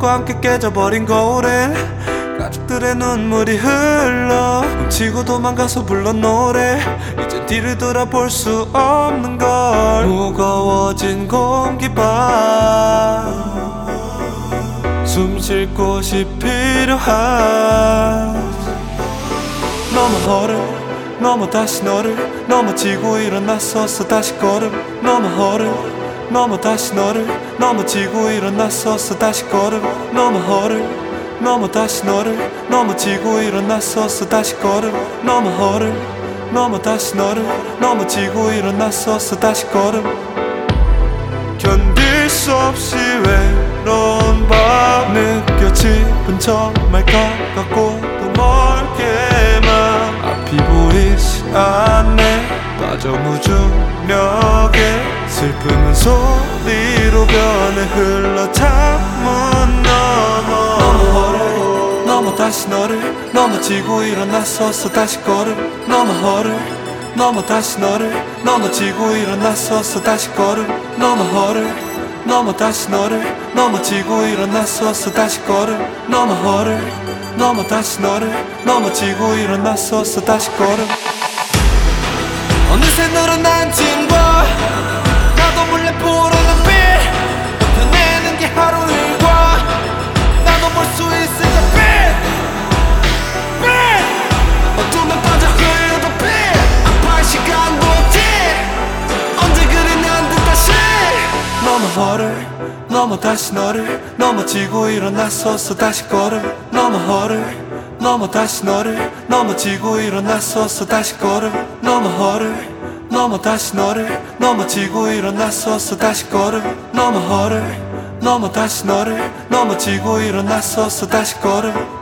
너와 함께 깨져버린 거울엔 가족들의 눈물이 흘러 훔치고 도망가서 불렀 노래 이젠 뒤를 돌아볼 수 없는 걸 무거워진 공기바 숨 쉴 곳이 필요한 넘어 허를 넘어 다시 너를 넘어지고 일어났었어 다시 걸음 넘어 허를 넘어 다시 너를 넘어지고 일어났었어 다시 걸음 넘어 허를 넘어 다시 너를 넘어지고 일어났었어 다시 걸음 넘어 허를 넘어 다시 너를 넘어지고 일어났었어 다시 걸음 견딜 수 없이 외로운 밤 느껴집은 정말 가깝고 또 멀게만 앞이 보이지 않네 빠져 무중력에 슬픔은 소리로 변해 흘러 창문 넘어 넘어 다시 너를 넘어지고 일어났었어 다시 걸음 넘어 허를 넘어 다시 너를 넘어지고 일어났었어 다시 걸음 넘어 허를 넘어 다시 너를 넘어지고 일어났었어 다시 걸음 넘어 허를 넘어 다시 너를 넘어지고 일어났었어 다시 걸음 어느새 너른 앉은과 나도 몰래 부르는 빛 버텨내는 게 하루 일과 나도 볼 수 있을까 빛 어둠에 빠져 흘러도 빛 아파할 시간도 없지 언제 그리 난 듯 다시 넘어 허를 넘어 다시 너를 넘어지고 일어났었어 다시 걸음 넘어 허를 넘어 다시 너를 넘어지고 일어났었어 다시 걸음 넘어 허를 넘어 다시 너를 넘어지고 일어났었어 다시 걸음 넘어 허를 넘어 다시 너를 넘어지고 일어났었어 다시 걸음